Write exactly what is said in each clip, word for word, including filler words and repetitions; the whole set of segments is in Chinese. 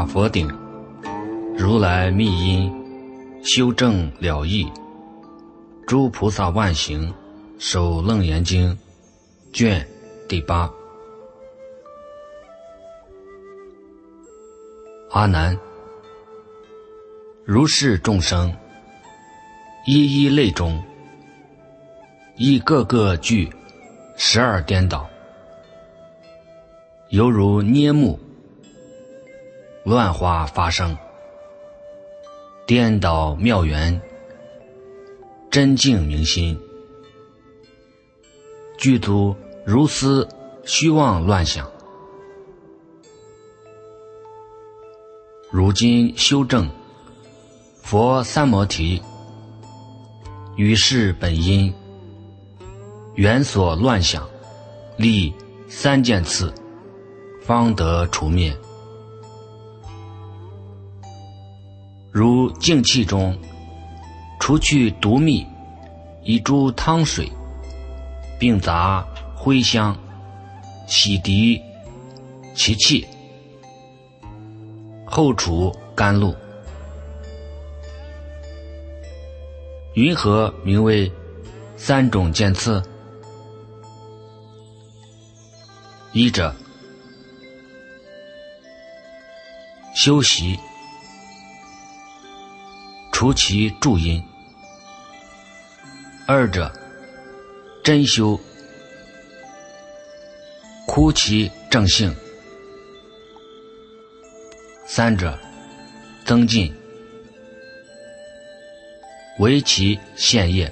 佛顶，如来密因，修正了义。诸菩萨万行，守楞严经卷第八。阿难，如是众生，一一类中，亦个个具十二颠倒，犹如捏木，乱花发生，颠倒妙缘，真净明心，具足如斯虚妄乱想。如今修正佛三摩提，于是本因缘所乱想，历三件次，方得除灭。如净气中除去毒蜜一株汤水，并杂灰香，洗涤其气，后除甘露。云何名为三种见次？一者，修习，除其助因；二者，真修，枯其正性；三者，增进，为其现业。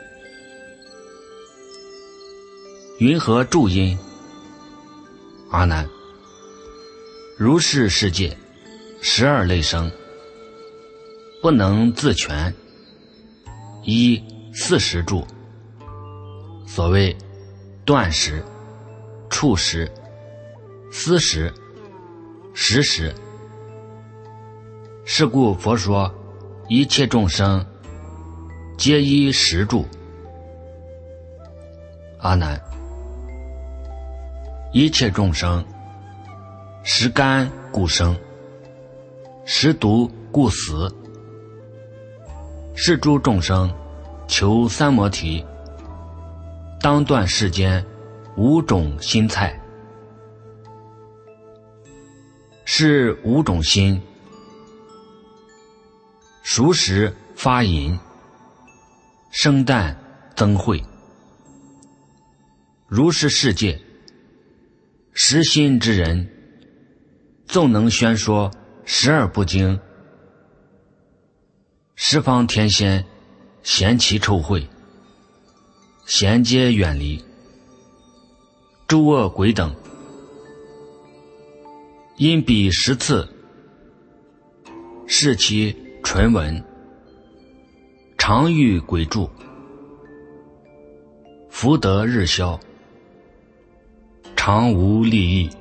云何助因？阿难，如是世界十二类生，不能自全，依四时住，所谓断食、触食、思食、食食。是故佛说一切众生皆依食住。阿难，一切众生食甘故生，食毒故死。是诸众生求三摩提，当断世间五种心菜。是五种心，熟食发淫，生旦增慧。如是世界实心之人，纵能宣说十二部经，十方天仙嫌其臭秽，咸皆远离。诸恶鬼等因彼十次视其纯文，常遇鬼住，福德日消，常无利益。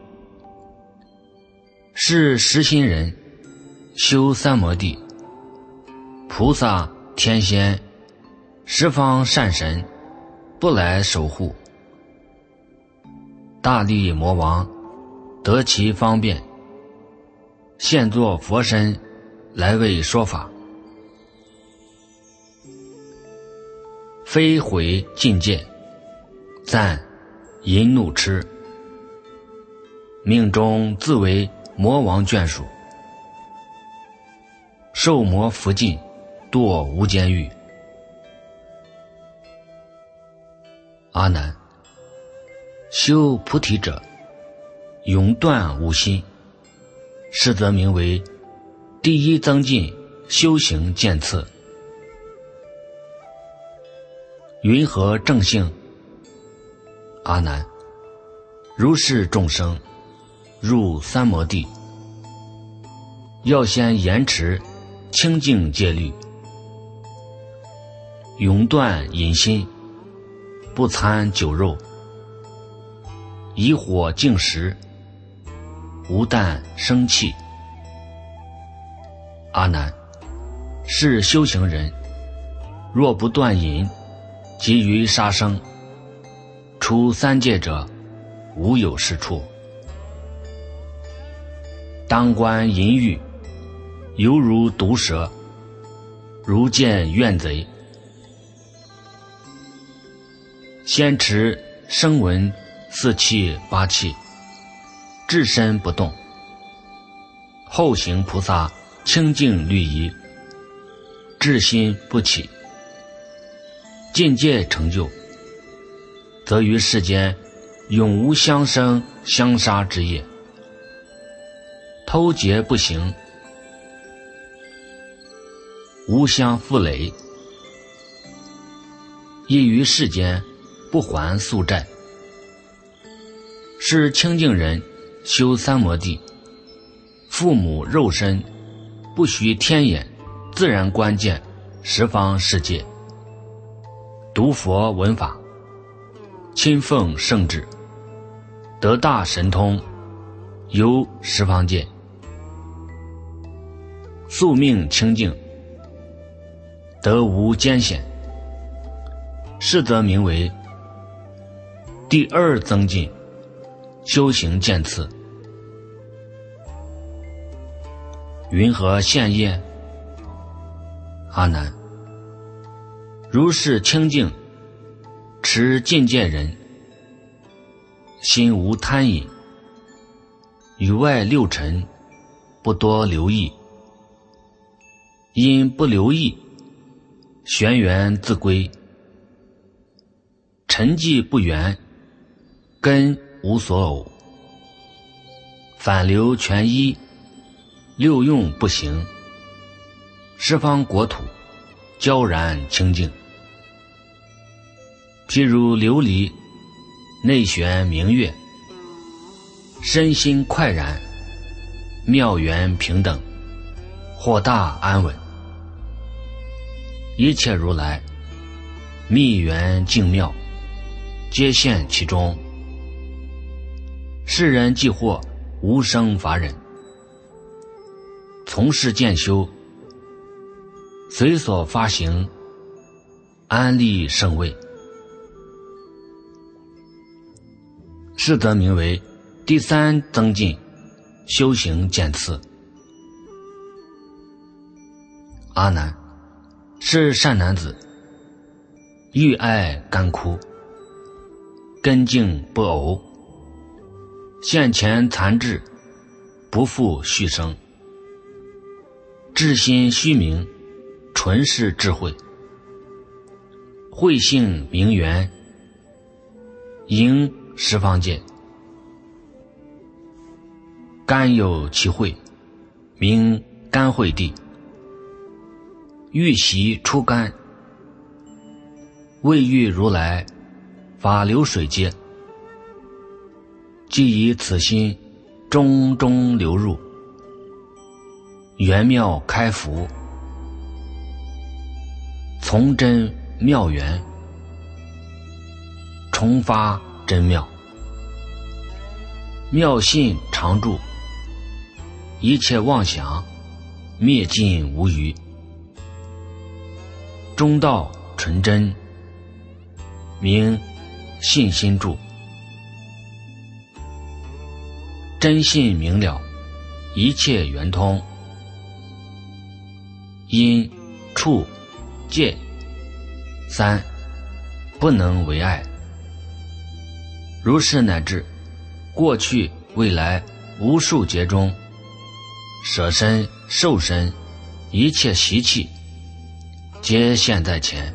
是实心人修三摩地，菩萨天仙十方善神不来守护，大力魔王得其方便，现作佛身来为说法。非毁境界，赞淫怒痴，命中自为魔王眷属，受魔福尽，堕无间狱。阿难，修菩提者，永断五心，是则名为第一增进修行见次。云何正性？阿难，如是众生入三摩地，要先严持清净戒律，永断淫心，不参酒肉，以火净食，无啖生气。阿难，是修行人，若不断淫，及于杀生，出三界者，无有是处。 当观淫欲，犹如毒蛇，如见怨贼。先持声闻四气八气，置身不动，后行菩萨清净律仪，至心不起，境界成就，则于世间永无相生相杀之业，偷劫不行，无相负累，亦于世间不还宿债。是清净人修三摩地，父母肉身不须天眼，自然观见十方世界，读佛闻法，亲奉圣旨，得大神通，游十方界，宿命清净，得无艰险，是则名为第二增进修行渐次。云何现业？阿难，如是清净持境界人，心无贪饮，与外六尘不多留意，因不留意，玄缘自归，尘迹不圆，根无所偶，反流全依，六用不行，十方国土悄然清净。譬如琉璃内悬明月，身心快然，妙缘平等，豁大安稳。一切如来密缘净妙，皆现其中。世人既获无生法忍，从事渐修，随所发行，安立圣位，是则名为第三增进修行渐次。阿难，是善男子，欲爱干枯，根茎不偶，现前残滞，不复续生，至心虚明，纯是智慧，慧性明圆，迎十方界，甘有其慧，名甘慧地，欲习出甘，未遇如来法流水阶，即以此心中中流入，圆妙开福，从真妙缘，重发真妙，妙信常住，一切妄想灭尽无余，中道纯真，名信心住，真信明了，一切圆通，因处戒三不能为爱。如是乃至过去未来无数劫中，舍身受身一切习气皆现在前，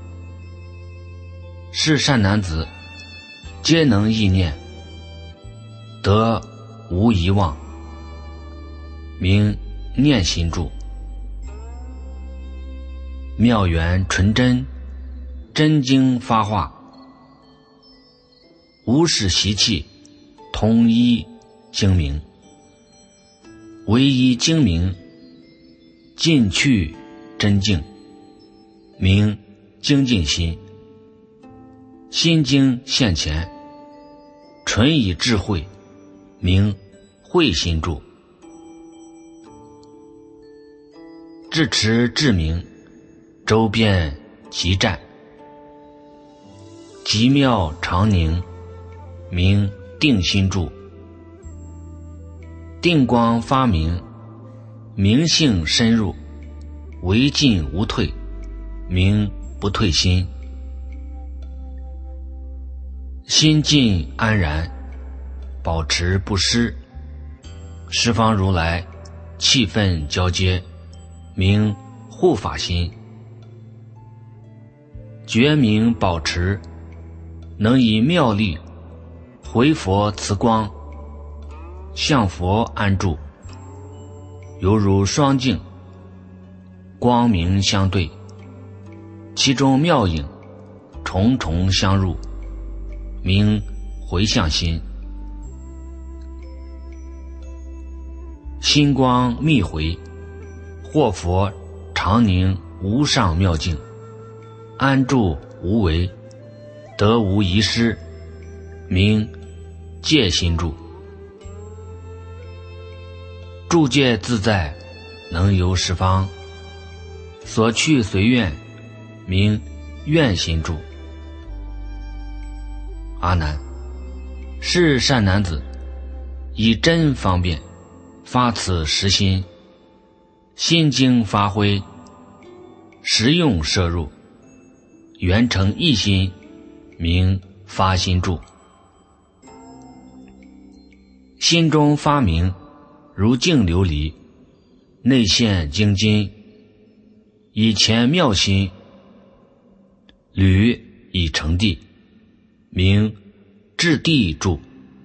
是善男子皆能意念，得无遗忘，名念心住，妙缘纯真，真经发化，无始习气统一精明，唯一精明，尽去真净，名精进心，心经现前，纯以智慧，名慧心住，智持智明，周遍极湛，极妙常宁，名定心住， 定光发明，明性深入，唯进无退，明不退心。心静安然，保持不失，十方如来气氛交接，明护法心。觉明保持，能以妙力回佛慈光，向佛安住，犹如双镜，光明相对，其中妙影重重相入，明回向心。心光密回，或佛常宁无上妙境，安住无为，得无遗失，明戒心住。住戒自在，能游十方，所去随愿，明愿心住。阿难，是善男子以真方便发此实心，心经发挥，实用摄入，圆成一心，明发心住。心中发明，如镜琉璃，内现精金，以前妙心，履以成地，明至地住。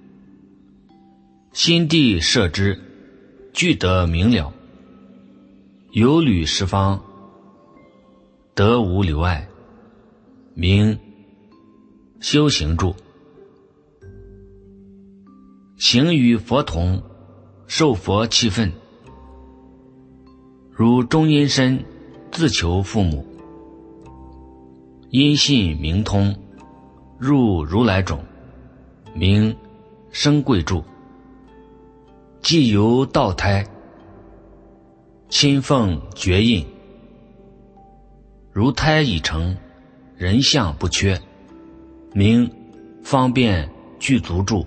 心地摄之，具得明了，游履十方，得无留碍，明修行住。行与佛同，受佛气分，如中阴身自求父母，因信明通，入如来种，明生贵住。既由道胎，亲奉绝印，如胎已成，人相不缺，明方便具足住。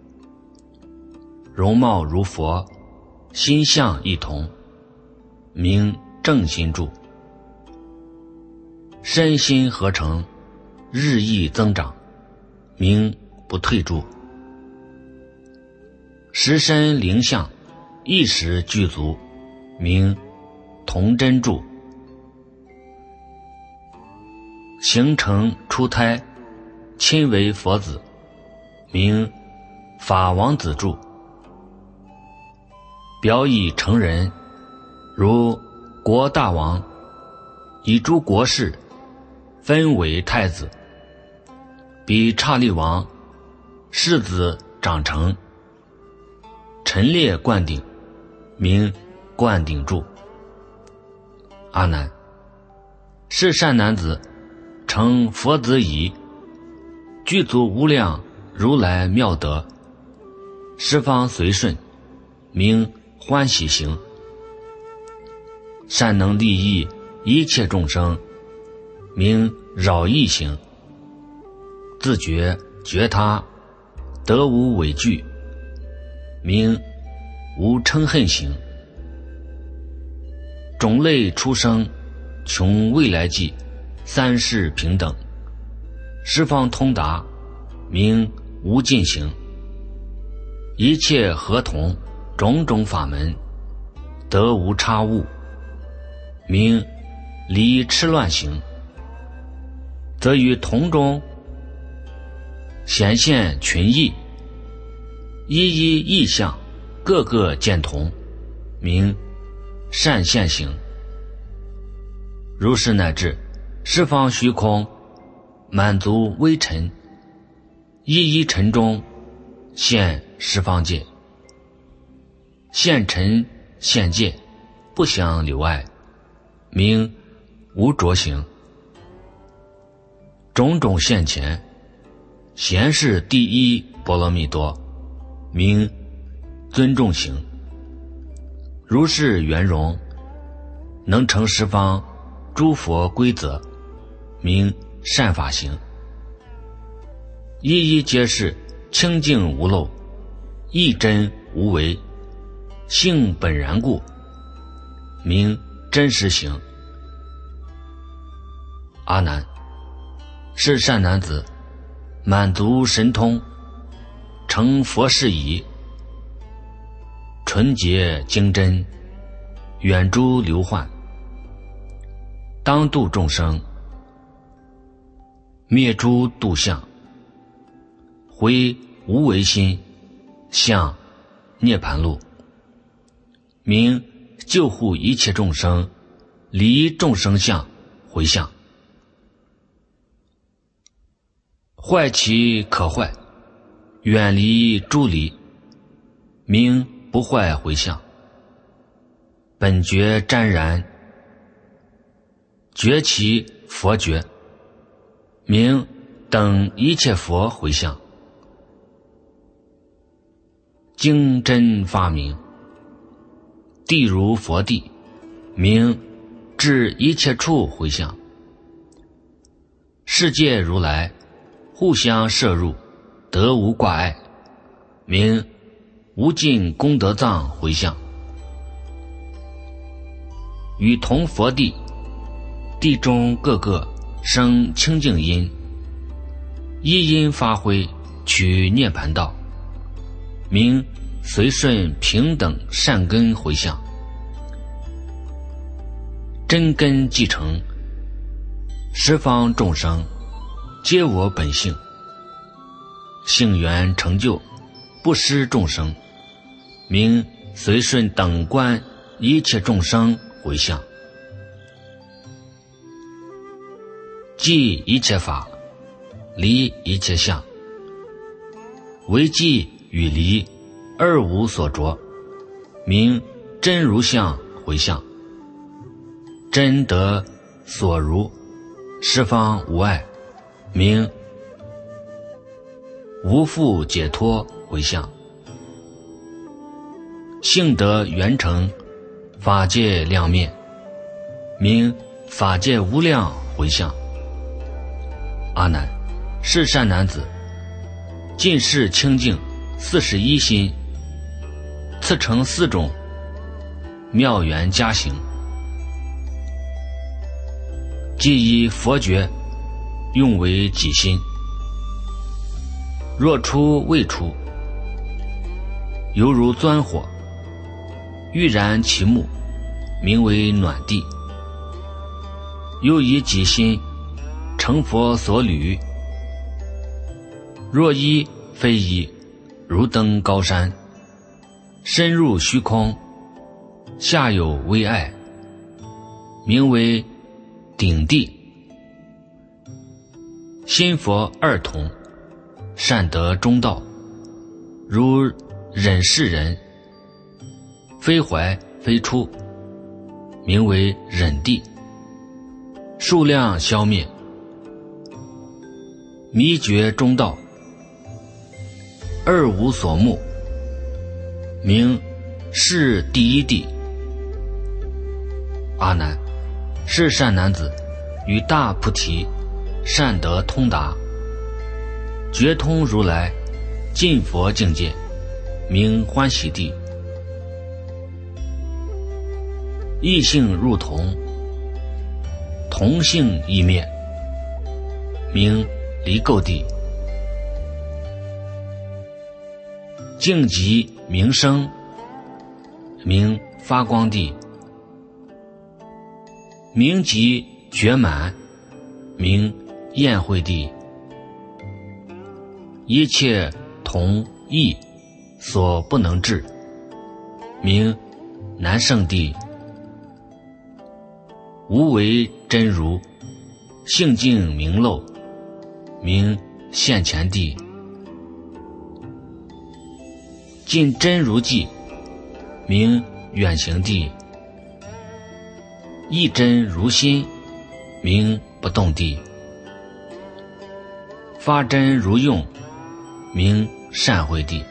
容貌如佛，心相一同，明正心住。身心合成，日益增长，明不退住。实身灵相，一时具足，明同真住。形成出胎，亲为佛子，明法王子住。表以成人，如国大王，以诸国事分为太子，比刹利王世子长成，陈列灌顶，名灌顶住。阿难，是善男子成佛子已，具足无量如来妙德，十方随顺，名欢喜行。善能利益一切众生，名饶益行。自觉觉他，得无畏惧，名无嗔恨行。种类出生，穷未来际，三世平等，十方通达，名无尽行。一切合同，种种法门，得无差误，名离痴乱行。则于同中显现群异，一一异相，各个见同，名善现行。如是乃至十方虚空，满足微尘，一一尘中现十方界，现尘现界，不相留碍，名无着行。种种现前，贤是第一波罗蜜多，名尊重行。如是圆融，能成十方诸佛规则，名善法行。一一皆是清净无漏，一真无为， 性本然故，名真实行。阿难，是善男子，满足神通，成佛事已，纯洁精真，远诸流患，当度众生，灭诸度相，回无为心，向涅盘路，名救护一切众生，离众生相回向。坏其可坏，远离诸离，名不坏回向。本觉沾然，觉其佛觉，名等一切佛回向。经真发明，地如佛地，名至一切处回向。世界如来互相摄入，得无挂碍，名无尽功德藏回向。与同佛地，地中各个生清净因，一因发挥取涅盘道，名随顺平等善根回向。真根继承，十方众生皆我本性，性缘成就，不失众生，名随顺等观一切众生回向。即一切法，离一切相，为即与离二无所着，名真如相回向。真得所如，十方无碍，名无复解脱回向。性得圆成，法界量面，名法界无量回向。阿难，是善男子，尽是清净四十一心，次成四种妙缘加行，即以佛觉用为己心，若出未出，犹如钻火，欲燃其目，名为暖地。又以己心成佛所履，若依非依，如登高山，深入虚空，下有微爱，名为顶地。心佛二同，善得中道，如忍世人，非怀非出，名为忍地。数量消灭，迷觉中道，二无所目，名是第一地。阿难，是善男子，与大菩提善得通达，觉通如来尽佛境界，名欢喜地。异性入同，同性异灭，名离垢地。净极名生，名发光地。名极觉满，名宴会地。一切同异所不能至，名南胜地。无为真如，性净明漏，名现前地。尽真如际，名远行地。一真如心，名不动地。发真如用，名善慧地。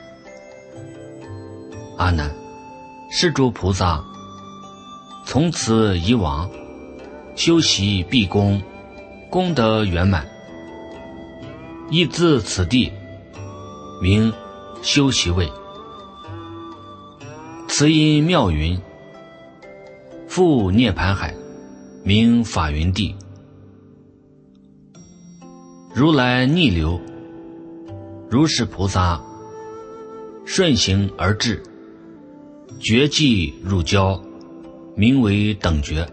阿难，是诸菩萨从此以往，修习毕功，功德圆满，亦自此地，名修习位。 此因妙云，复涅盘海，名法云地。如来逆流，如是菩萨顺行而至，觉际入交，名为等觉。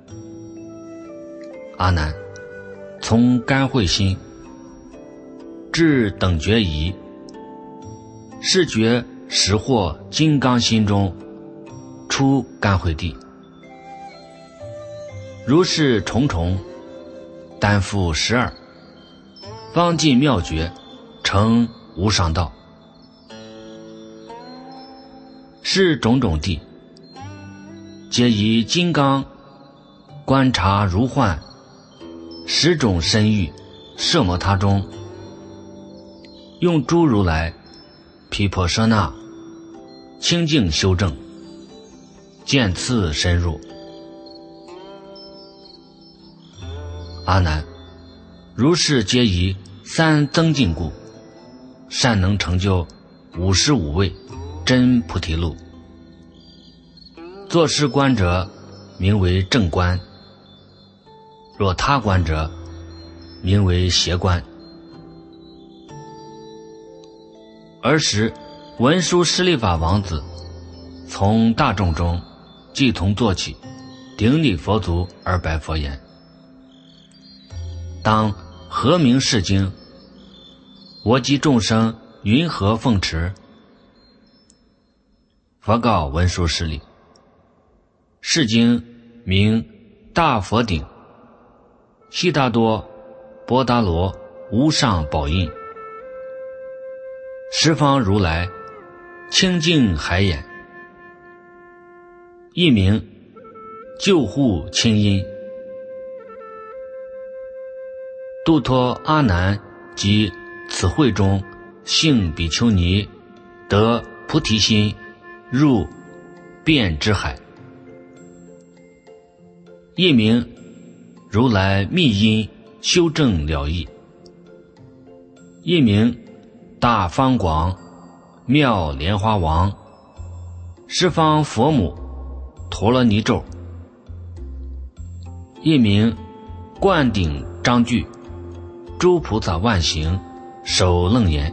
阿难，从干慧心至等觉仪，是觉识获金刚心中出干慧地。如是重重，担负十二，方尽妙觉，成无上道。是种种地，皆以金刚观察如幻十种身欲摄摩他中，用诸如来毗婆舍那清净修正，渐次深入。阿难，如是皆以三增进故，善能成就五十五位真菩提路。作是观者，名为正观；若他观者，名为邪观。尔时文殊师利法王子从大众中即同坐起，顶礼佛足而白佛言：当何名是经？我及众生云何奉持？佛告文殊师利：是经名大佛顶悉达多波达罗无上宝印，十方如来清净海眼，一名救护清音。度脱阿难及此会中性比丘尼得菩提心，入遍之海。一名如来密因修正了义，一名大方广妙莲花王十方佛母陀罗尼咒，一名灌顶章句诸菩萨万行首楞严，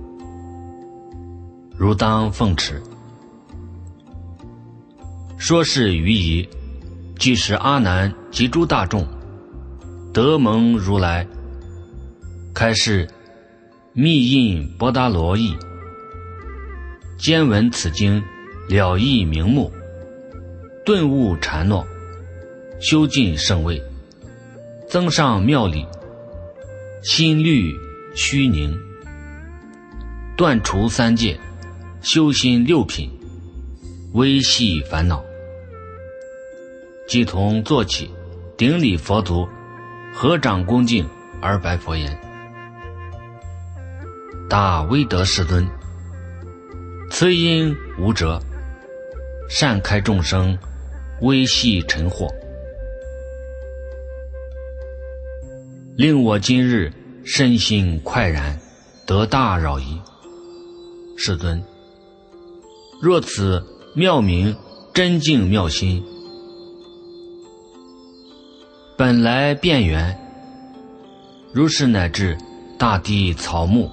如当奉持。说是于仪，即使阿难及诸大众得蒙如来开示密印波达罗义，兼闻此经了义明目，顿悟禅诺，修尽圣位，增上妙理，心虑虚宁，断除三界，修心六品，微细烦恼，即同坐起，顶礼佛足，合掌恭敬而白佛言：大威德世尊，此因无辙，善开众生微细尘惑，令我今日身心快然，得大扰疑。世尊，若此妙名真净妙心，本来变缘，如是乃至大地草木，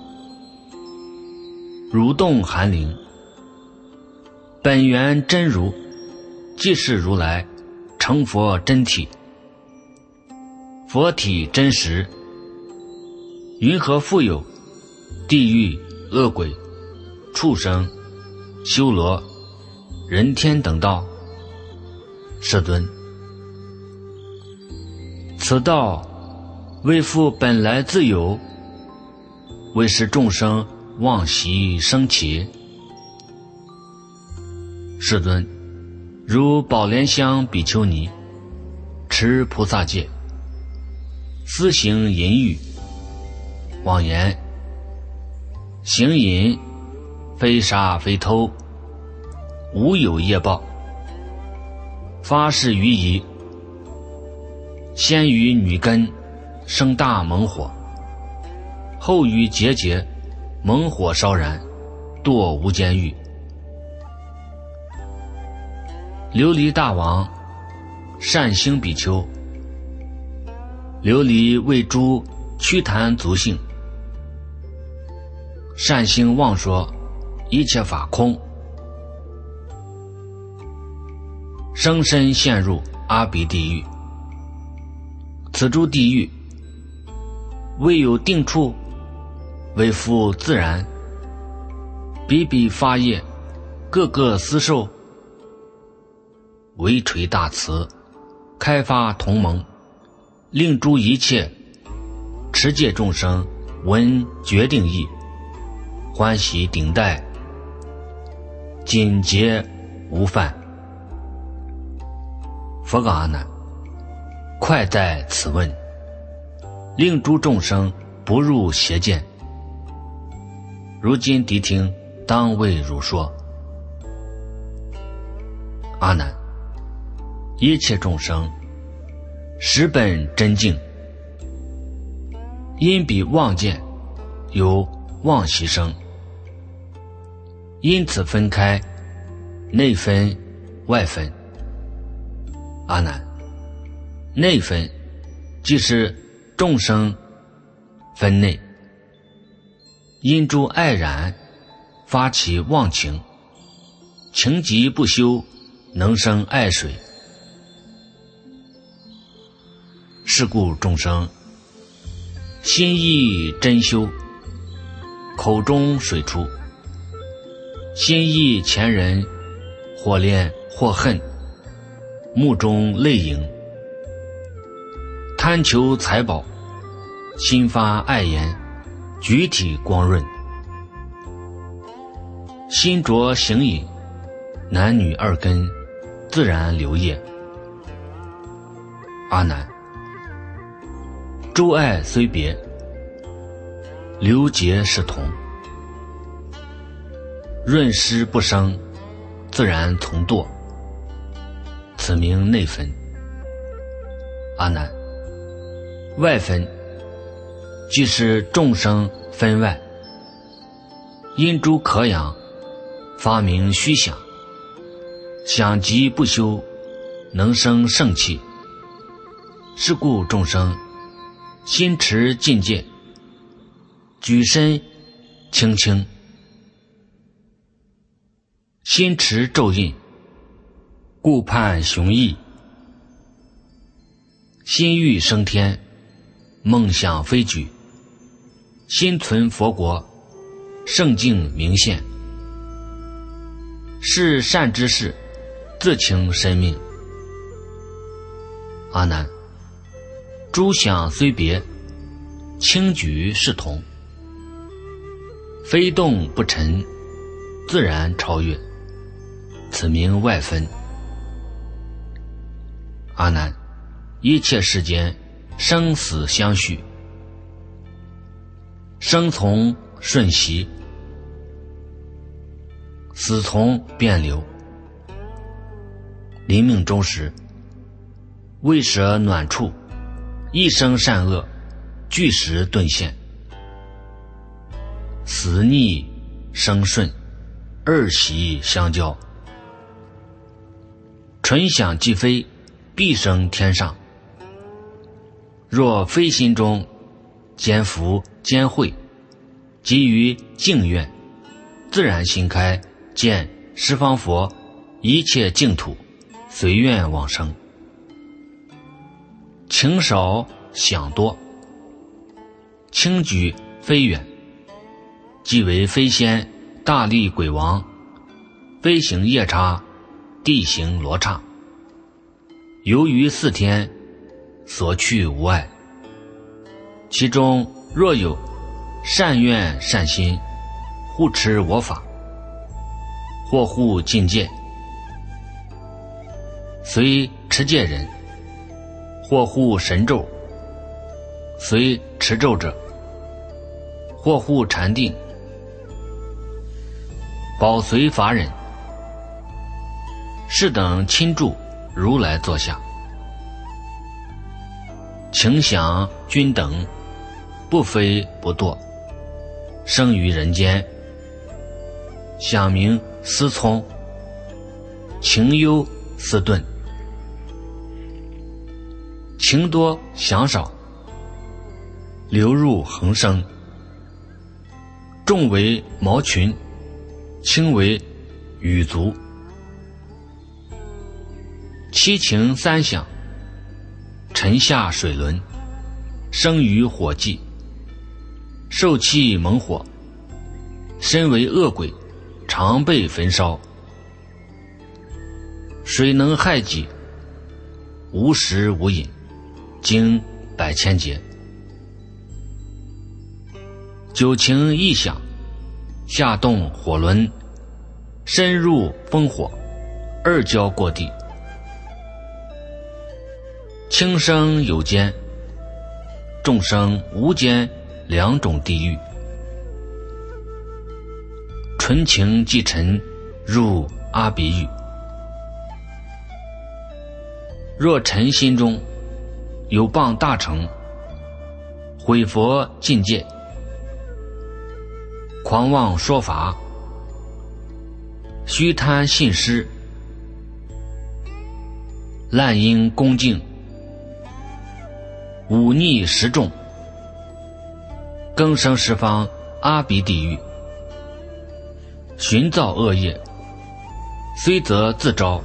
蠕动寒灵，本源真如，即是如来成佛真体，佛体真实，云何复有地狱、恶鬼、畜生、修罗、人天等道？世尊，此道为复本来自有，为使众生妄习生起。世尊，如宝莲香比丘尼持菩萨戒，私行淫欲，妄言行淫非杀非偷，无有业报，发誓于仪，先于女根生大猛火，后于结节猛火烧燃，堕无间狱。 琉璃大王善兴比丘，琉璃为诸曲坛足性，善兴妄说一切法空，生身陷入阿鼻地狱。此诸地狱未有定处，为复自然，比比发业，各个私受，微垂大慈，开发同盟，令诸一切持戒众生闻决定义，欢喜顶戴，谨节无犯。佛告阿难：快在此问，令诸众生不入邪见。如今谛听，当为汝说。阿难，一切众生实本真净，因彼妄见有妄习生，因此分开，内分外分。阿难，内分即是众生分内，因诸爱染发起妄情，情急不修，能生爱水。是故众生心意真修，口中水出，心意前人，或恋或恨，目中泪盈，贪求财宝，心发爱言，举体光润，心着行饮，男女二根自然流液。阿难，诸爱虽别，流结是同，润湿不生，自然从堕，此名内分。阿难，外分即是众生分外，因诸可养发明虚想，想极不修，能生盛气。是故众生心持境界，举身轻轻，心持咒印，顾盼雄毅，心欲升天，梦想飞举，心存佛国，圣境明现，是善之事，自请生命。阿难，诸想虽别，轻举是同，非动不沉，自然超越，此名外分。阿难，一切世间生死相续，生从瞬息，死从变流。临命终时，未舍暖处，一生善恶，俱时顿现。死逆生顺，二喜相交，纯想既飞，必生天上。若非心中兼福兼慧，基于净愿，自然心开，见十方佛一切净土，随愿往生。情少想多，轻举飞远，即为飞仙大力鬼王，飞行夜叉，地行罗刹。由于四天所去无碍，其中若有善愿善心，护持我法，或护境界，随持戒人，或护神咒，随持咒者，或护禅定，保随法忍，是等亲助如来坐下，请想均等，不非不堕，生于人间，想名思聪，情忧四顿。情多响少，流入横生。重为毛群，轻为羽足。七情三响，沉下水轮，生于火际。受气猛火，身为恶鬼，常被焚烧。水能害己，无食无饮，经百千劫。九情一响，下动火轮，深入烽火，二交过地。轻生有间，众生无间，两种地狱。纯情即尘，入阿鼻狱。若尘心中有谤大乘，毁佛禁戒，狂妄说法，虚贪信施，滥因恭敬，忤逆十众，更生十方阿鼻地狱。寻造恶业，虽则自招，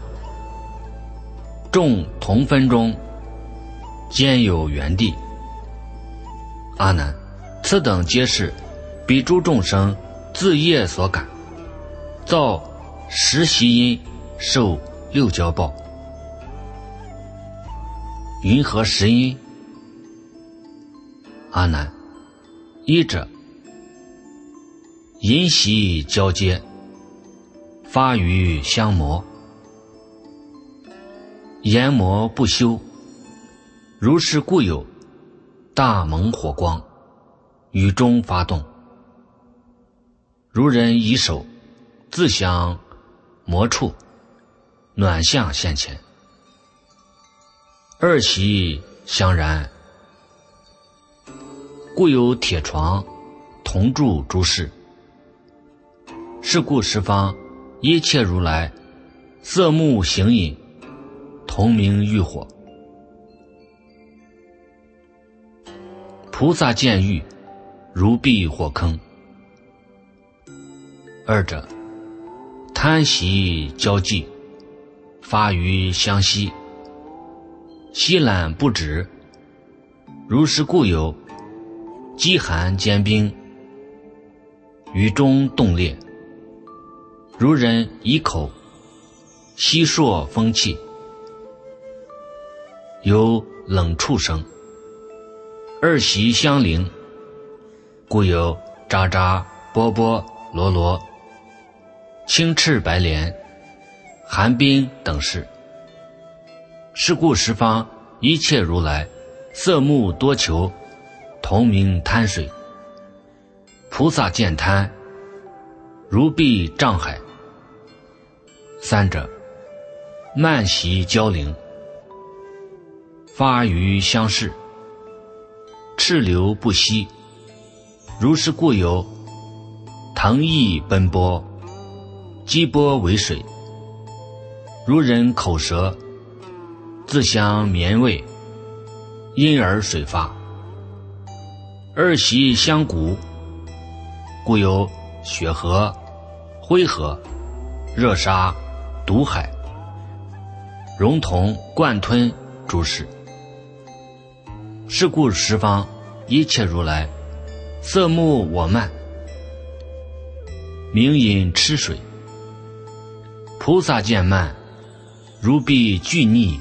众同分中，兼有原地。阿难，此等皆是彼诸众生自业所感，造十习因，受六交报。云何十因？阿难，一者因习交接，发于相磨，研磨不休，如是故有大猛火光，雨中发动。如人以手自相磨触，暖相现前。二习相燃，故有铁床同住诸事。是故十方一切如来色目形影，同名欲火。菩萨见欲，如避火坑。二者贪习交际，发于相吸，吸懒不止。如是故有饥寒坚冰，雨中冻裂。如人以口吸烁风气，有冷触声。二习相邻，故有渣渣波波罗罗、青赤白莲、寒冰等事。是故十方一切如来色目多求，同名贪水。菩萨见贪，如避障海。三者慢习交灵，发于相视，赤流不息。如是故有腾翼奔波，激波为水。如人口舌自相绵味，因而水发。二习相鼓，故有雪河、灰河、热沙、毒海、熔铜贯吞诸事。是故十方一切如来色目我慢，明饮吃水。菩萨见慢，如避惧逆。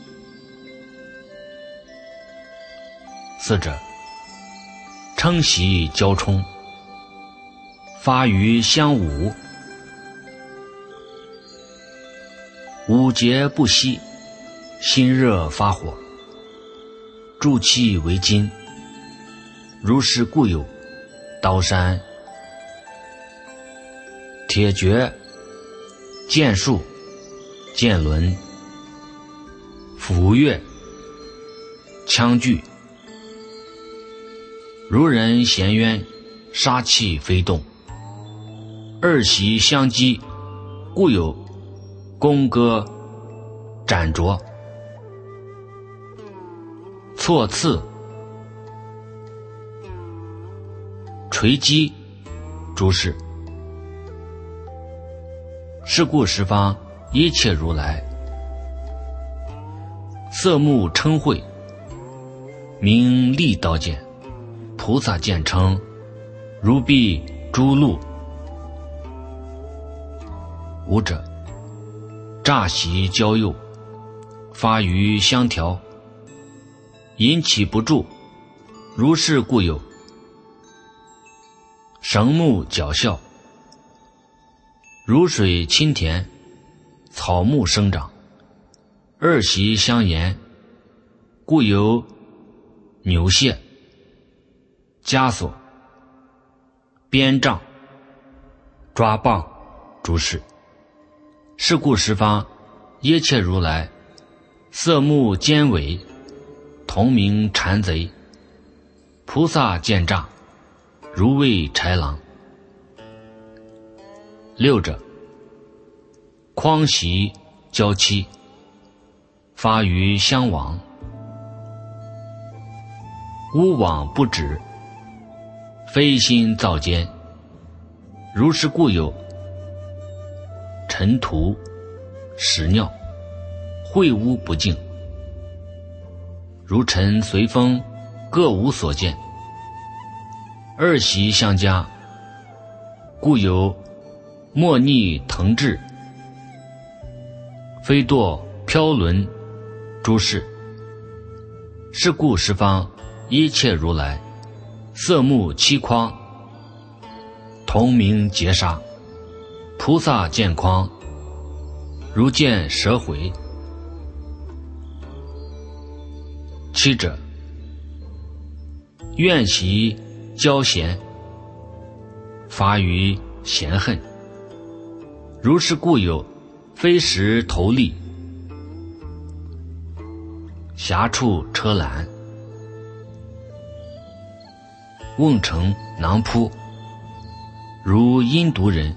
四者称习交冲，发于相五。五节不息，心热发火，助气为金。如是故有刀山、铁决、剑术、剑轮、斧钺、枪具。如人衔渊，杀气飞动。二习相击，故有弓戈、 斩着。错刺、锤击诸事。是故十方一切如来，色目称慧，名利刀剑，菩萨见称，如臂诸鹿。五者，诈习交诱，发于相调，引起不住，如是故有。绳木矫效，如水清田，草木生长，二习相沿，故有牛械、枷锁、鞭杖、抓棒诸事。是故十方一切如来，色目奸伪，同名谗贼，菩萨见诈，如为豺狼。六者，匡袭娇妻，发于相往，污往不止，非心造奸，如是故有尘土、屎尿，秽污不净，如尘随风，各无所见。二习相加，故有莫逆腾至，飞堕飘轮诸事。是故十方一切如来，色目七匡，同名劫杀，菩萨见匡，如见蛇毁。七者，怨习骄嫌，发于嫌恨，如是故有非时投利，狭处车缆，瓮城囊扑，如阴毒人，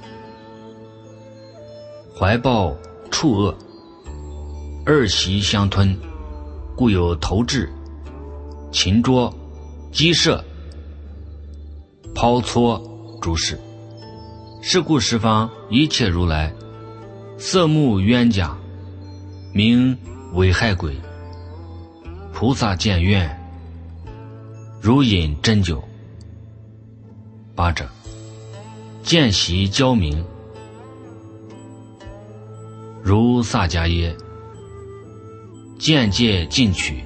怀抱触恶，二习相吞，故有投掷、擒捉、击射、抛搓诸事。是故十方一切如来，色目冤家，名危害鬼，菩萨见怨，如饮鸩酒。八者，见习交明，如萨迦耶，见戒进取，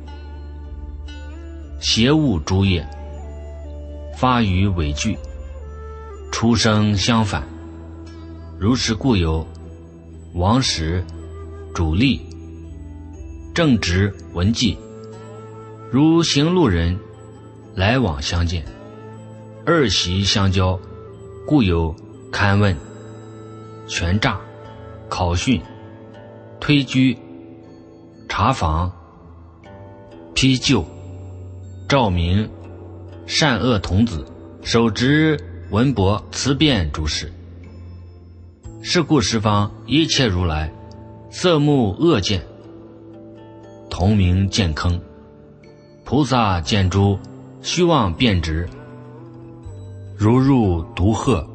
邪物诸业，发于伪具，出生相反，如是故有王时、主力、正直文纪，如行路人来往相见，二习相交，故有勘问、权诈、考训、推居、查访、批究、照明、善恶童子，手执文帛辞辩诸事。是故十方一切如来，色目恶见，同名见坑，菩萨见诸虚妄变执，如入毒壑。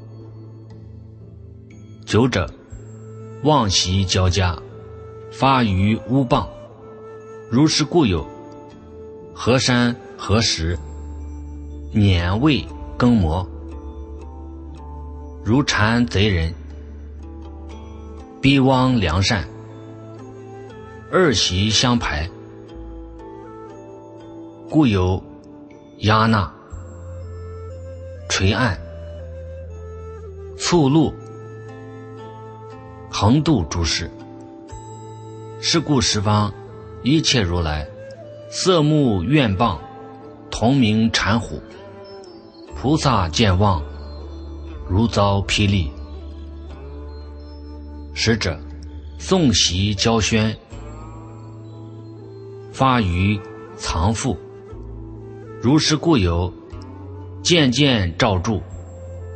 九者，妄习交加，发于污谤，如是故有河山河石，碾味更磨，如谗贼人，逼汪良善，二习相排，故有压纳、垂案、促路、横渡诸事。是故十方一切如来，色目怨谤，同名谗虎，菩萨见望，如遭霹雳。十者，诵习交宣，发于藏腹，如是故有渐渐照住，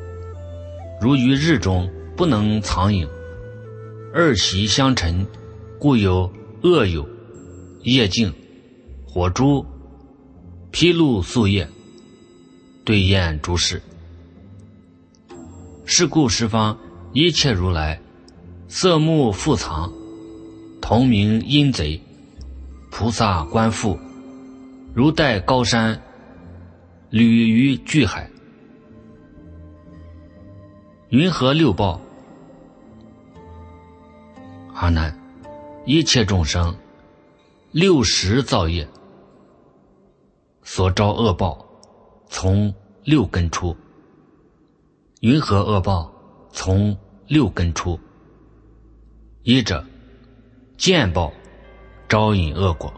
如于日中不能藏影，二习相陈， 故有恶友、夜镜、火珠、披露宿夜，对验诸事。是故十方一切如来，色目覆藏，同名阴贼，菩萨观复，如戴高山，履于巨海。云何六报？阿难，一切众生六识造业所招恶报，从六根出。云何恶报从六根出？一者见报，招引恶果。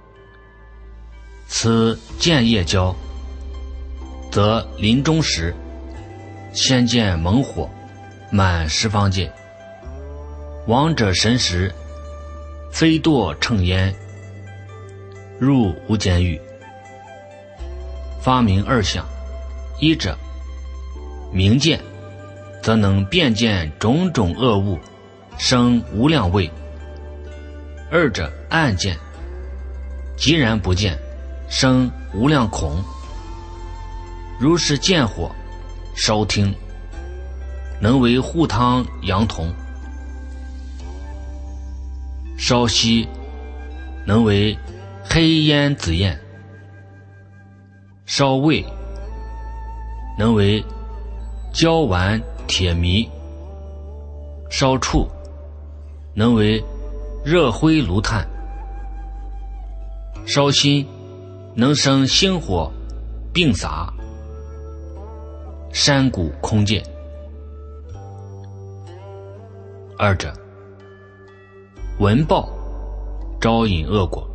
此见业交，则临终时先见猛火满十方界，亡者神识飞堕乘烟，入无间狱。发明二相，一者明见，则能辨见种种恶物，生无量畏；二者暗见，即然不见，生无量恐。如是见火烧听，能为护汤羊童；烧息，能为黑烟紫焰；烧味，能为胶丸铁迷；烧触，能为热灰炉炭；烧心，能生星火并洒，山谷空界。二者闻报，招引恶果。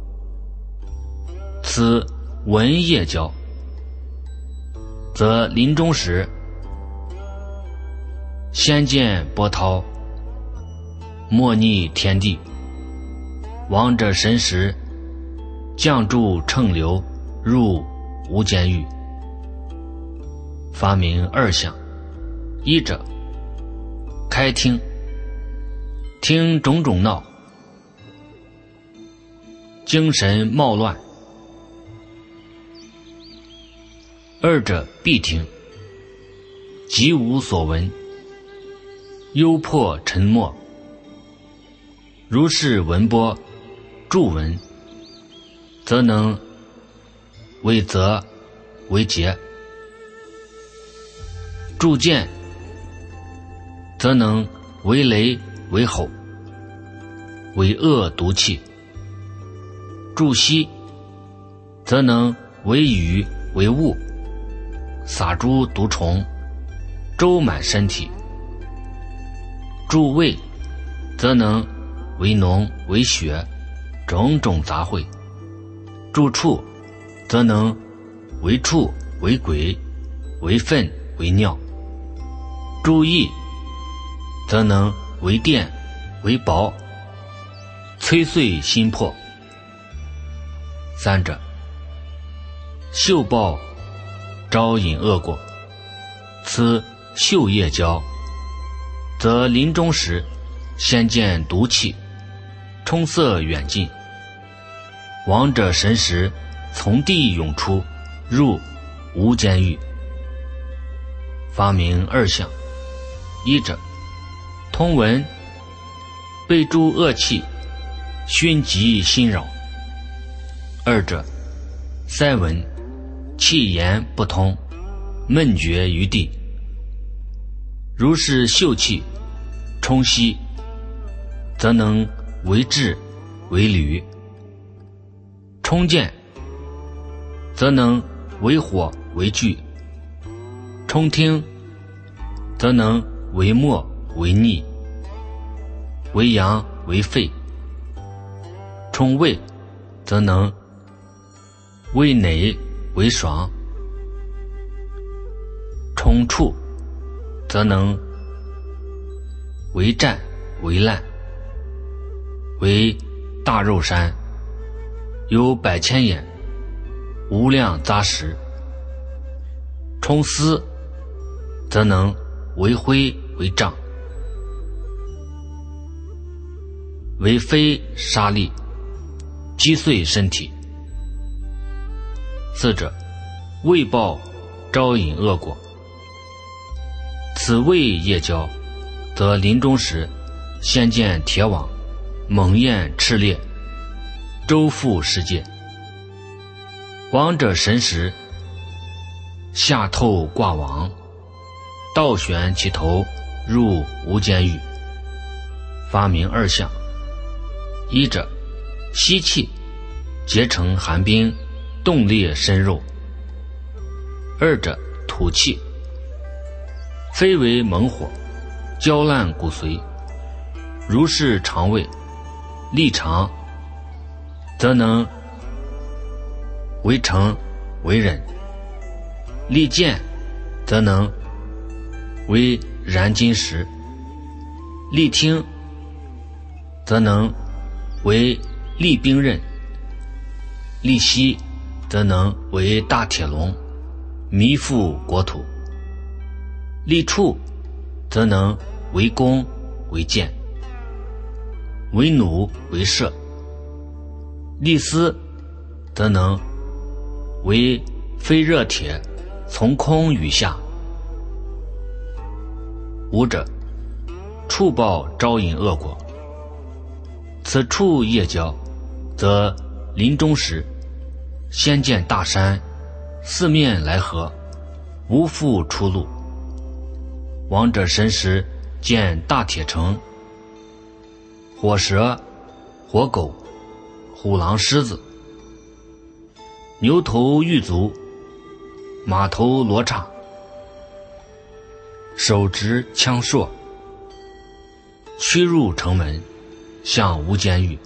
此闻业交，则临终时先见波涛，莫逆天地，亡者神识降注乘流，入无间狱。发明二相，一者开听，听种种闹，精神冒乱；二者闭听，即无所闻，幽迫沉默。如是闻波助闻，则能为则为结；助见，则能为雷为吼，为恶毒气；助息，则能为雨为雾，撒诸毒虫，周满身体；助味，则能为脓为血，种种杂秽；助触，则能为畜为鬼，为粪为尿；助意，则能为电为薄，摧碎心魄。三者嗅报，招引恶果。此嗅业交，则临终时先见毒气，冲塞远近，亡者神识从地涌出，入无间狱。发明二相，一者通闻，被诸恶气熏及心扰；二者塞闻，气言不通，闷绝于地。如是嗅气冲息，则能为智为履；冲见，则能为火为炬；冲听，则能为末为逆，为阳为肺；冲味，则能为馁为爽；冲触，则能为战为烂，为大肉山，有百千眼，无量杂食；冲丝，则能为灰为障； 为非杀力，击碎身体。四者，为报招引恶果。此谓业交，则临终时先见铁网，猛焰炽烈，周覆世界。亡者神识，下透挂网，倒悬其头，入无间狱。发明二相：一者，吸气，结成寒冰，冻裂身肉；二者，吐气，非为猛火，焦烂骨髓。如是肠胃，力长，则能为成为忍；力健，则能为燃金石；力听，则能为利兵刃；力息，则能为大铁笼，弥覆国土；力触，则能为弓为箭，为弩为射；力丝，则能为非热铁，从空雨下。五者，触报招引恶果。此处业交，则临终时先见大山，四面来合，无复出路。亡者神识见大铁城，火蛇、火狗、虎狼、狮子，牛头玉足，马头罗刹，手执枪槊，驱入城门，向无间狱。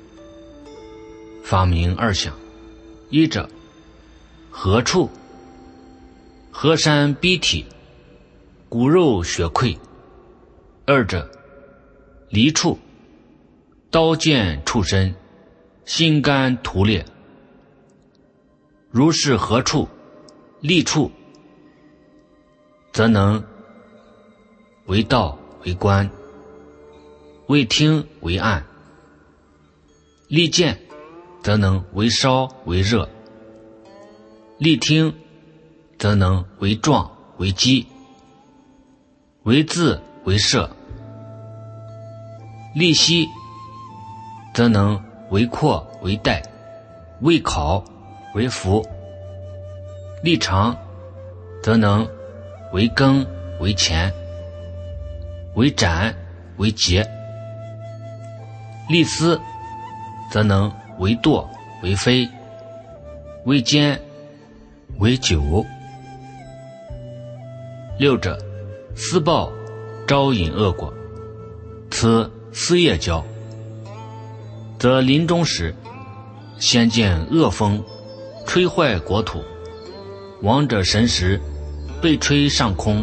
发明二相：一者，河处，河山逼体，骨肉血溃；二者，离处，刀剑触身，心肝涂裂。如是河处、力处，则能为道为官，为听为暗；力剑，则能为烧为热；力听，则能为壮为击；为字为射；力息，则能为扩为带；为考为服；力长，则能为耕为钱；为斩为节；力丝，则能为剁为飞；为煎为酒。六者，私报招引恶果。此私业交，则临终时先见恶风，吹坏国土，亡者神识被吹上空，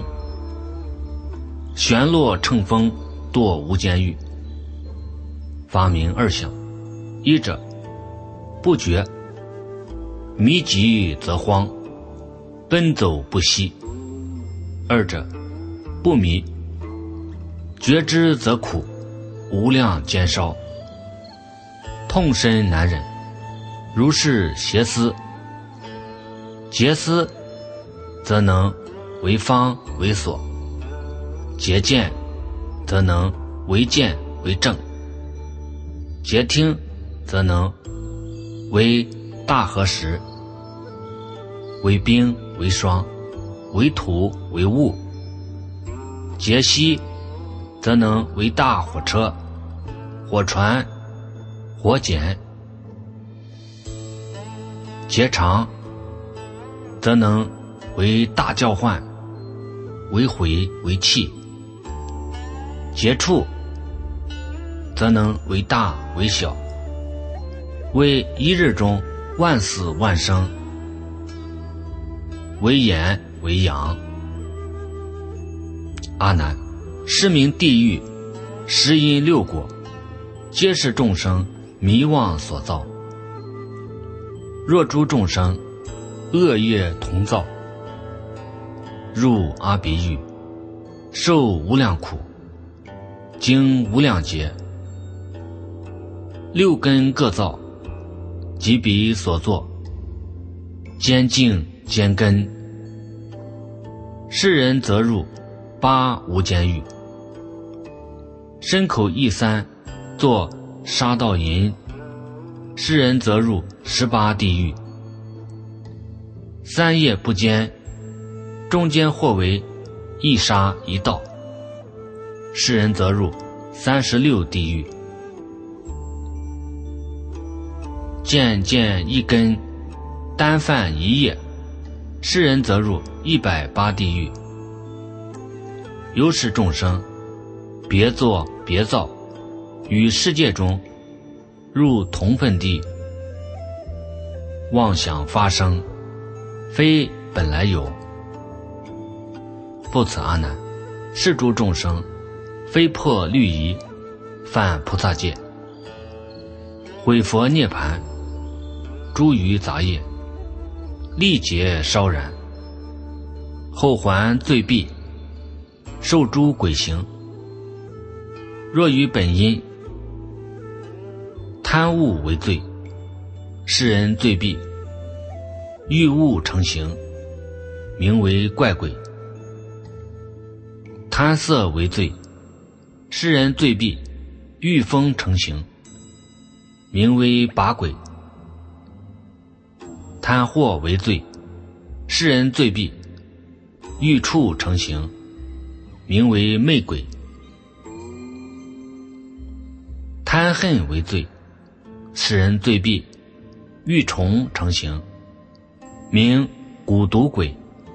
旋落乘风，堕无间狱。发明二相：一者，不觉，迷急则慌，奔走不息；二者，不迷，觉之则苦，无量煎烧，痛身难忍。如是邪思，结思，则能为方为所；结见，则能为见为正；结听，则能为大和时，为冰为霜，为土为雾；结息，则能为大火车、火船、火剪；结长，则能为大叫唤，为毁为气；结触，则能为大为小，为一日中万死万生，为眼为阳。阿难，是名地狱，十因六果，皆是众生迷妄所造。若诸众生恶业同造，入阿鼻狱，受无量苦，经无量劫， 六根各燥，即彼所作，兼静兼根。世人则入八无间狱，身口意三作杀盗淫，世人则入十八地狱。三业不兼，中间或为一杀一盗，世人则入三十六地狱。渐渐一根，单犯一业，世人则入一百八地狱。由是众生，别作别造，与世界中入同分地。妄想发生，非本来有。复此阿难，是诸众生，非破律仪，犯菩萨戒，毁佛涅盘，诸余杂业，历劫烧然，后还罪毕，受诸鬼形。若于本因贪物为罪，世人罪毕，欲物成形，名为怪鬼。贪色为罪，世人罪毕，欲风成形，名为拔鬼。贪惑为罪，世人罪毕，欲触成形，名为魅鬼。贪恨为罪，世人罪毕，欲虫成形，名蛊毒鬼。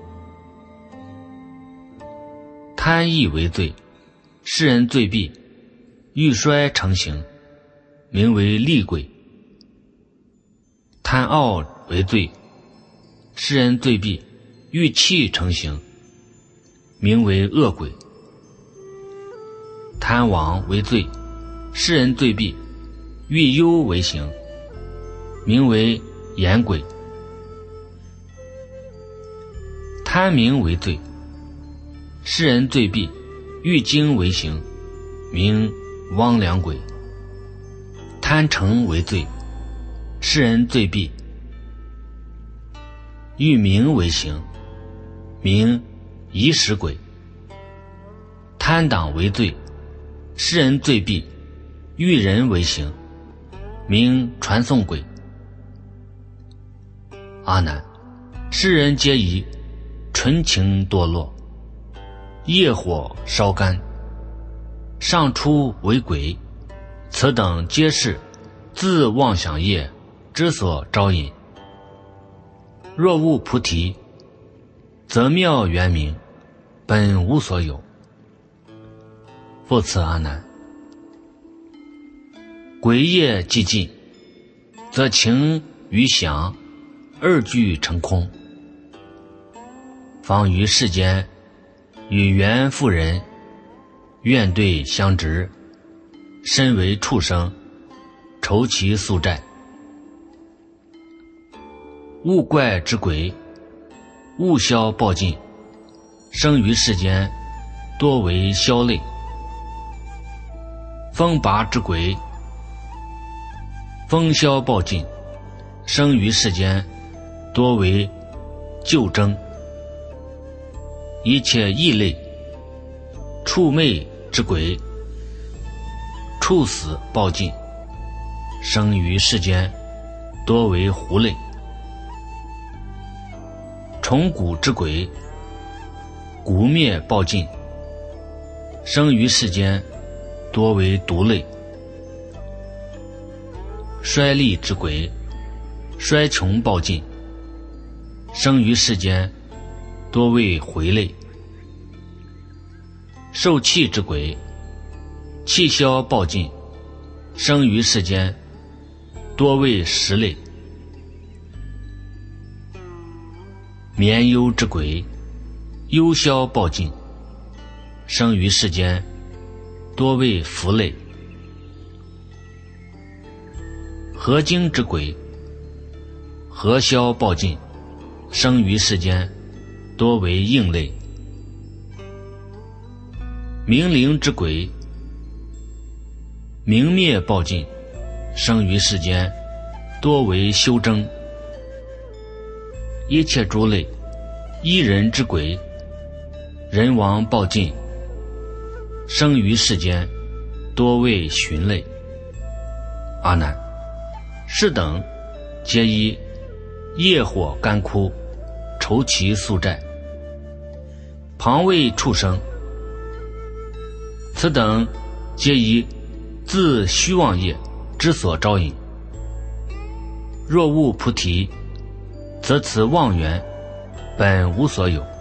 贪意为罪，世人罪毕，欲衰成形，名为厉鬼。贪傲为罪，世人罪毕，欲气成形，名为恶鬼。贪妄为罪，世人罪毕，欲忧为形，名为言鬼。贪名为罪，世人罪毕，欲精为形，名汪良鬼。贪成为罪，世人罪毕，欲名为形，名遗使鬼。贪党为罪，世人罪毕，欲人为形，名传颂鬼。阿难，世人皆以纯情堕落，业火烧干，上出为鬼，此等皆是自妄想业之所招引。若悟菩提，则妙圆明，本无所有。复此阿难，鬼业既尽，则情与想二俱成空，方于世间与缘妇人怨对相执，身为畜生，酬其宿债。物怪之鬼，物消暴尽，生于世间，多为消类。风拔之鬼，风消暴尽，生于世间，多为救争。一切异类，畜魅之鬼，畜死暴尽，生于世间，多为狐类。虫蛊之鬼，蛊灭暴尽，生于世间，多为毒类。衰利之鬼，衰穷暴尽，生于世间，多为回类。受气之鬼，气消暴尽，生于世间，多为食类。绵忧之鬼，忧消暴尽，生于世间，多为福类。合精之鬼，合消暴尽，生于世间，多为应类。明灵之鬼，明灭暴尽， 生于世间，多为修争。一切诸类，依人之轨，人王报尽，生于世间，多为寻类。阿难，是等皆依业火干枯，酬其宿债，旁为畜生。此等皆依自虚妄业之所招引。若悟菩提，则此妄缘本无所有。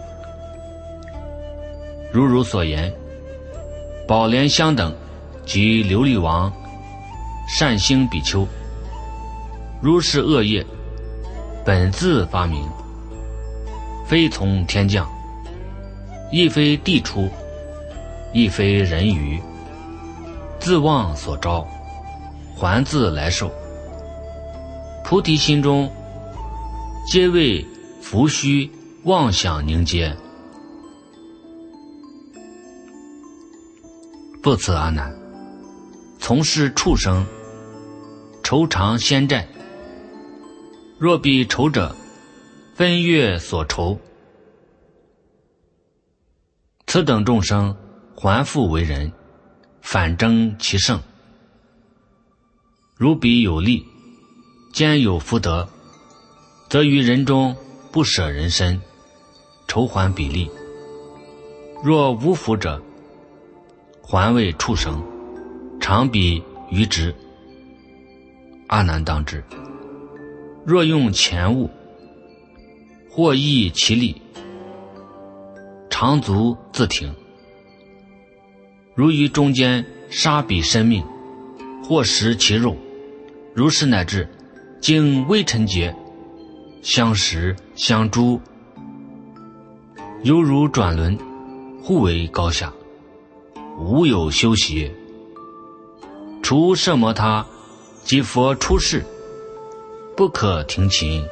如汝所言，宝莲香等及琉璃王、善星比丘，如是恶业本自发明，非从天降，亦非地出，亦非人语，自妄所招，还自来受。菩提心中皆为浮虚妄想凝结。不此阿难，从事畜生，酬偿先债。若比仇者，分月所酬，此等众生还复为人，反争其胜。如彼有力，兼有福德，则于人中不舍人身，酬还比例。若无福者，还为畜生，常比愚直。阿难当知，若用钱物，或益其力，常足自挺。如于中间杀彼生命，或食其肉，如是乃至经微尘劫，相食相诛，犹如转轮，互为高下，无有休息。除摄摩他及佛出世，不可停勤。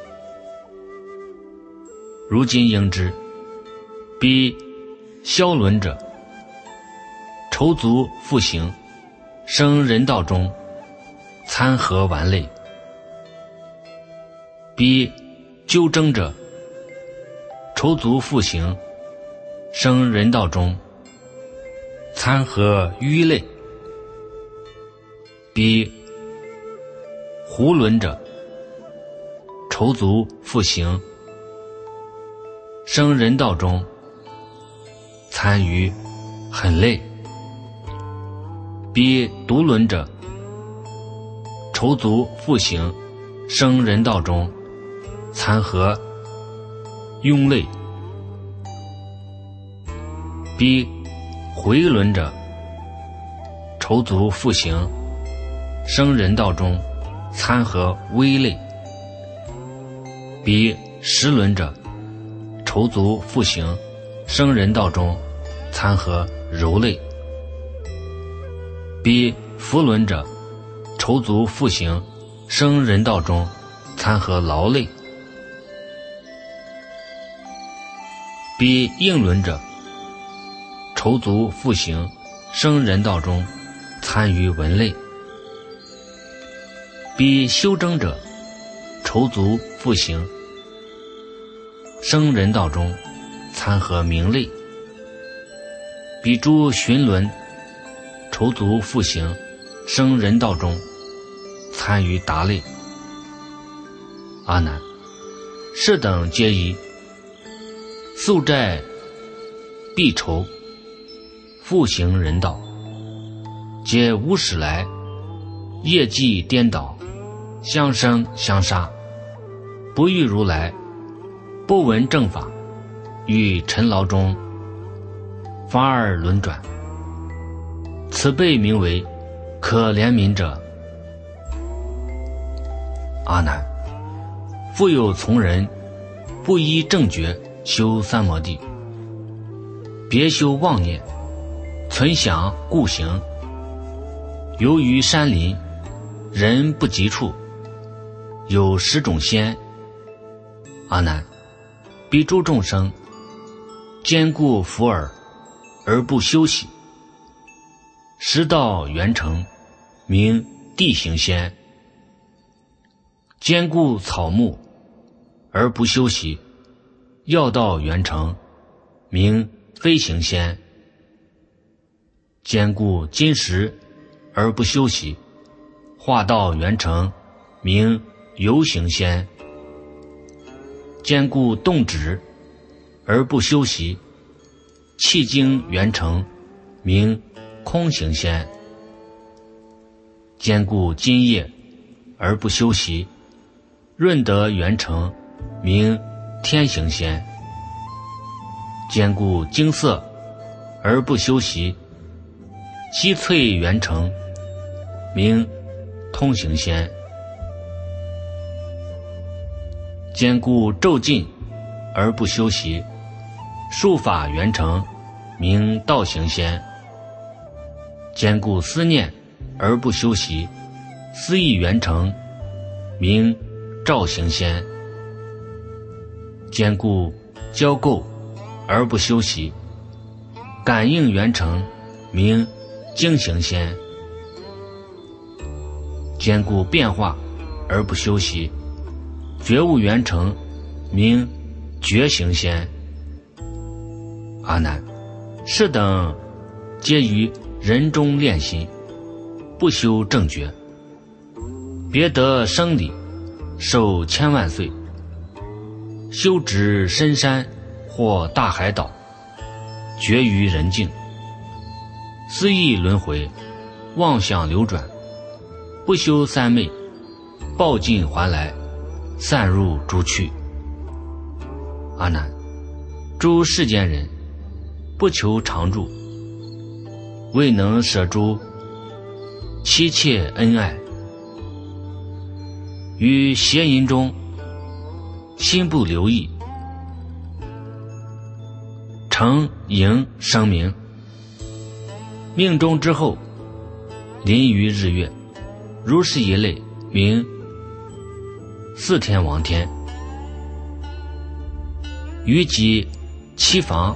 如今应知，彼消轮者，愁足复行，生人道中，参合玩类。彼纠争者，愁足复行，生人道中，参合愚类。彼胡轮者，愁足复行，生人道中，参于很累。彼独轮者，愁足复行，生人道中，参合庸类。彼回轮者，愁足复行，生人道中，参合微类。彼十轮者，愁足复行，生人道中，参合柔类。彼福轮者，愁足复行，生人道中，参合劳类。彼应轮者，愁足复行，生人道中，参于文类。彼修争者，愁足复行，生人道中，参合名类。彼诸寻轮，愁足复行，生人道中，参于达类。阿难，是等皆宜宿债必酬，复行人道，皆无始来，业绩颠倒，相生相杀，不遇如来，不闻正法，于尘劳中发而轮转。此辈名为可怜悯者。阿难，复有从人不依正觉修三摩地，别修妄念，存想故行，由于山林，人不及处，有十种仙。阿难，彼诸众生坚固福耳，而不休息，十道圆成，名地行仙。 兼顾草木而不修习，要道圆成，名飞行仙；兼顾金石而不修习，化道圆成，名游行仙；兼顾动止而不修习，气经圆成，名空行仙；兼顾金液而不修习，润德圆成，名天行仙；兼顾精色而不修习，息萃圆成，名通行仙；兼顾骤进而不修习，术法圆成，名道行仙；兼顾思念而不修习，思意圆成，名照行仙；兼顾交构而不修习，感应圆成，名精行仙；兼顾变化而不修习，觉悟圆成，名觉行仙。阿难，是等皆于人中炼心，不修正觉，别得生理，寿千万岁，修值深山或大海岛，绝于人境，思意轮回，妄想流转，不修三昧，报尽还来，散入诸趣。阿难，诸世间人不求常住，未能舍诸妻妾恩爱，于邪淫中心不留意，成营生名，命中之后临于日月，如是一类，名四天王天；于己妻房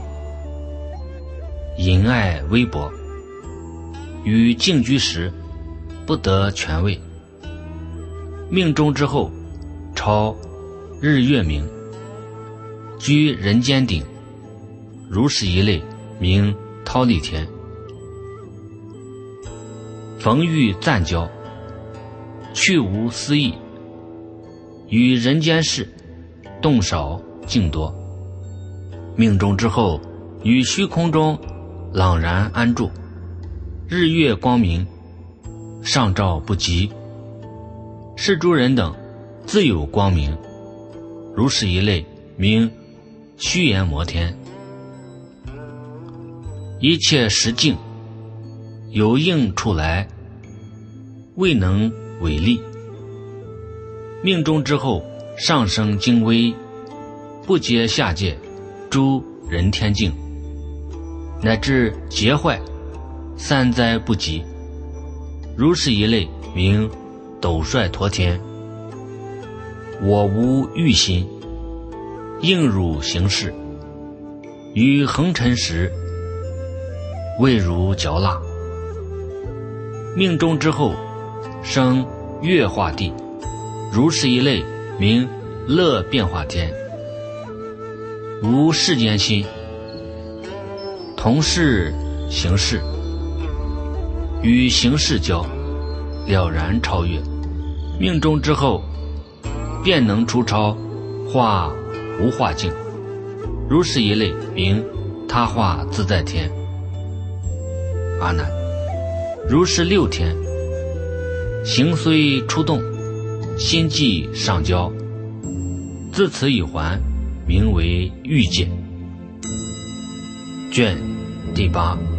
淫爱微薄，于静居时不得权位，命中之后超日月明，居人间顶，如是一类，名忉利天；逢遇暂交，去无私意，与人间事动少静多，命中之后于虚空中朗然安住，日月光明，上照不及，是诸人等自有光明，如是一类，名虚言摩天；一切实境有应处来，未能违力，命中之后上升精微，不接下界诸人天境，乃至劫坏，三灾不及，如是一类，名斗率陀天。我无欲心，应汝行事，于横尘时味如嚼蜡，命中之后生月化地，如是一类，名乐变化天。无世间心，同事行事，与行事交，了然超越，命中之后便能出超化无化境，如是一类，名他化自在天。阿难，如是六天，行虽出动，心即上交，自此一还，名为欲界。卷第八。